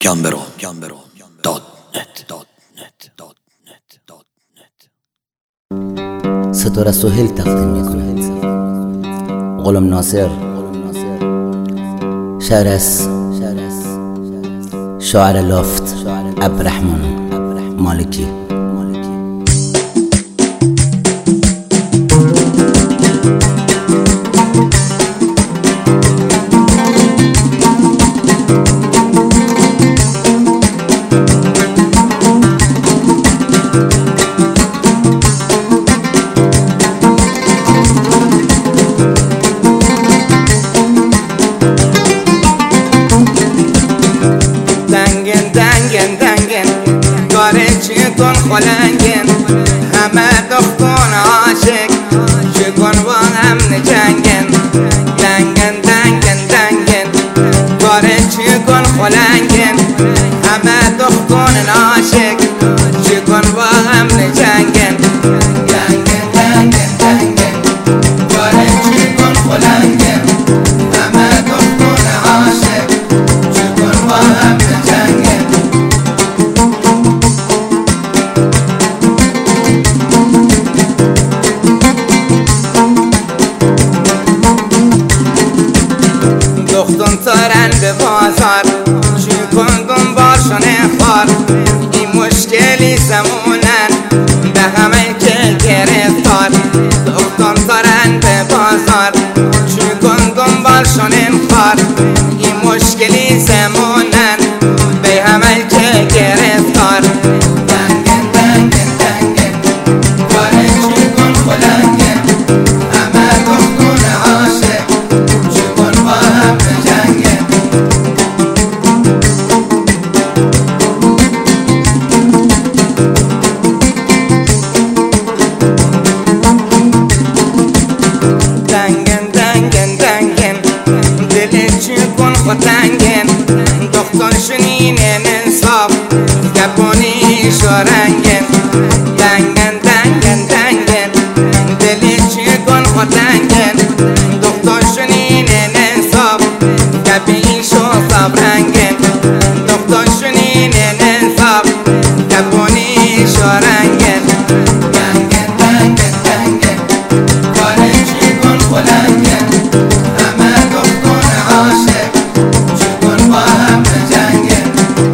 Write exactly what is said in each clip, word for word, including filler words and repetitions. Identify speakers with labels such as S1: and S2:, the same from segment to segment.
S1: گمبرو گمبرو دات نت دات نت دات نت دات نت.
S2: ستاره سهیل تقدیم می‌کند. غلام ناصر شعر از شاعر لافت عبدالرحمن مالکی.
S3: چکن خلنگن همه دختان عاشق چکن با هم نجنگن دنگن دنگن دنگن کاره چکن خلنگن همه دختان عاشق چکن با هم نجنگن دنگن دنگن دنگن کاره چکن خلنگن همه دختان عاشق چکن با هم نجنگن. دختون تارن به بازار چکن دنبالشونه خار این مشکلی زمونن به همه که گرفتار. دختون تارن به بازار چکن دنبالشونه خار این مشکلی زمونن به همه که گرفتار. دنگن دنگن دنگن کاره چکن خلنگن همه دختون عاشق چکن با هم نجنگن. دنگن دنگن دنگن دل چکن خودنگن دختر شنین انصاف گپونی شورنگن. دنگن دنگن دنگن دل چکن خودنگن دختر شنین انصاف گپی شو صبرنگن دختر شنین انصاف گپونی شورنگن. دنگن دنگن دنگن کاره چکن خلنگن همه دختان عاشق چکن با هم نجنگن.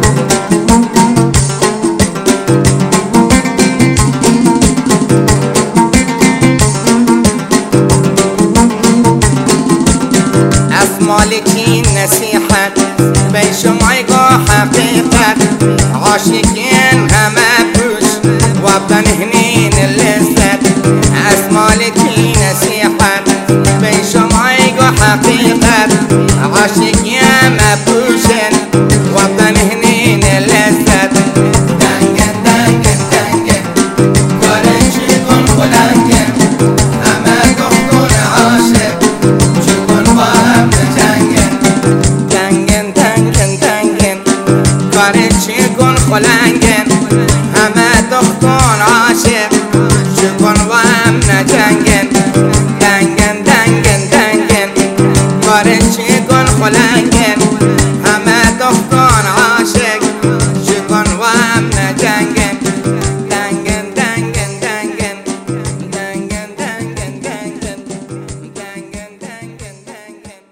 S3: از مالکی نصیحت به شما گو حقیقت عاشقین همه پوش و بنهنین لذت. از مالکی نصیحت به شما گو حقیقت عاشقین همه پوشن و بنهنین لذت. دنگن دنگن دنگن کاره چکن خلنگن همه دختون عاشق چکن با هم نجنگن. دنگن دنگن دنگن کاره چکن خلنگن همه دختون عاشق چکن با هم نجنگن. دنگن دنگن دنگن کاره چکن خلنگن همه دختون عاشق چکن با هم نجنگن. دنگن دنگن دنگن دنگن دنگن دنگن دنگن دنگن دنگن.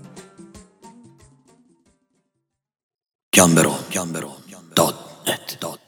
S1: گمبرو گمبرو دات نت دات